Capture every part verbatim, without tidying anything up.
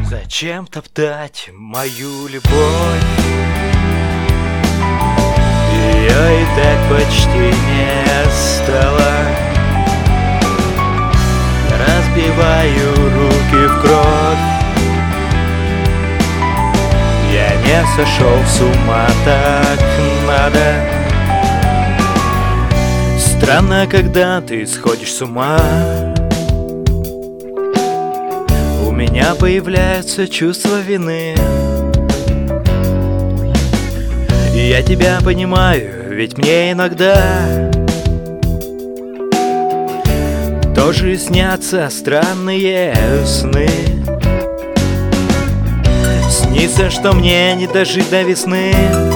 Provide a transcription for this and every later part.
Зачем топтать мою любовь? Ее и так почти не стало. Я разбиваю руки в кровь. Я не сошел с ума, так надо. Странно, когда ты сходишь с ума. У меня появляется чувство вины. И я тебя понимаю, ведь мне иногда тоже снятся странные сны. Снится, что мне не дожить до весны.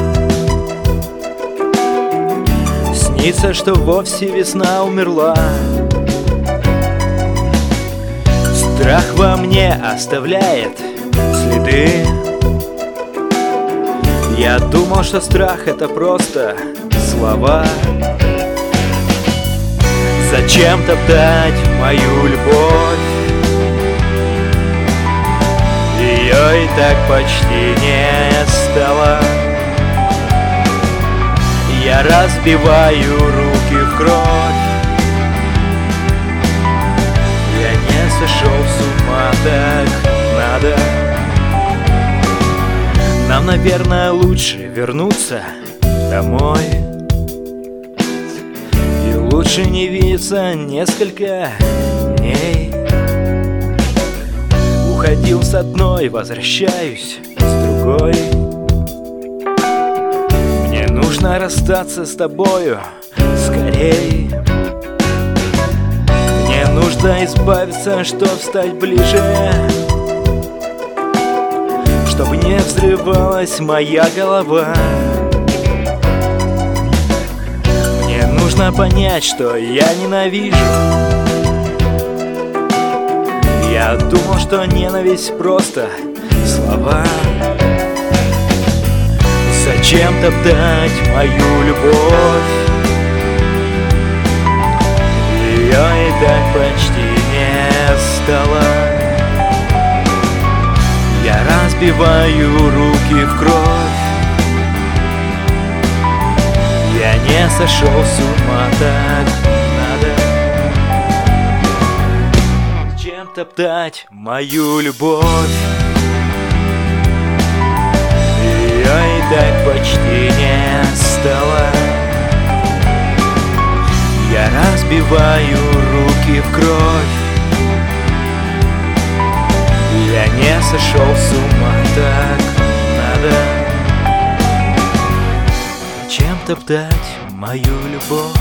Снится, что вовсе весна умерла. Страх во мне оставляет следы. Я думал, что страх — это просто слова. Зачем топтать мою любовь? Ее и так почти не стало. Я разбиваю руки в кровь. Я не сошел с ума, так надо. Нам, наверное, лучше вернуться домой. И лучше не видеться несколько дней. Уходил с одной, возвращаюсь с другой. Мне нужно расстаться с тобою скорей. Мне нужно избавиться, чтоб стать ближе, чтобы не взрывалась моя голова. Мне нужно понять, что я ненавижу. Я думал, что ненависть просто слова. Зачем топтать мою любовь? Ее и так почти не стало. Я разбиваю руки в кровь. Я не сошел с ума, так надо. Зачем топтать мою любовь? Ее и так почти не стало. Я разбиваю руки в кровь. Я не сошел с ума, так надо. Зачем топтать мою любовь?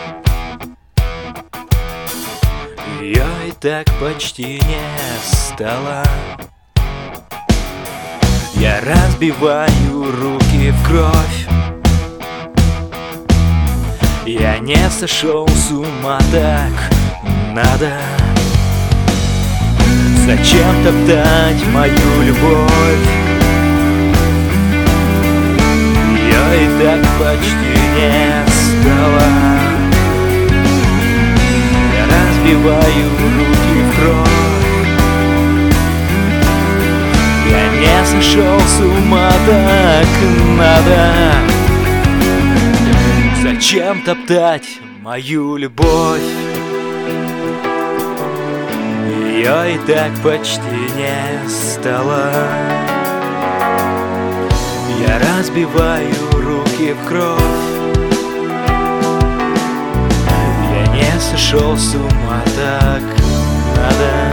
Ее и так почти не стало. Я разбиваю руки в кровь. Я не сошел с ума, так надо. Зачем топтать мою любовь? Ее и так почти не стало. Я разбиваю руки в кровь. Я не сошел с ума, так надо. Зачем топтать мою любовь? Ее и так почти не стало. Я разбиваю руки в кровь. Я не сошел с ума, так надо.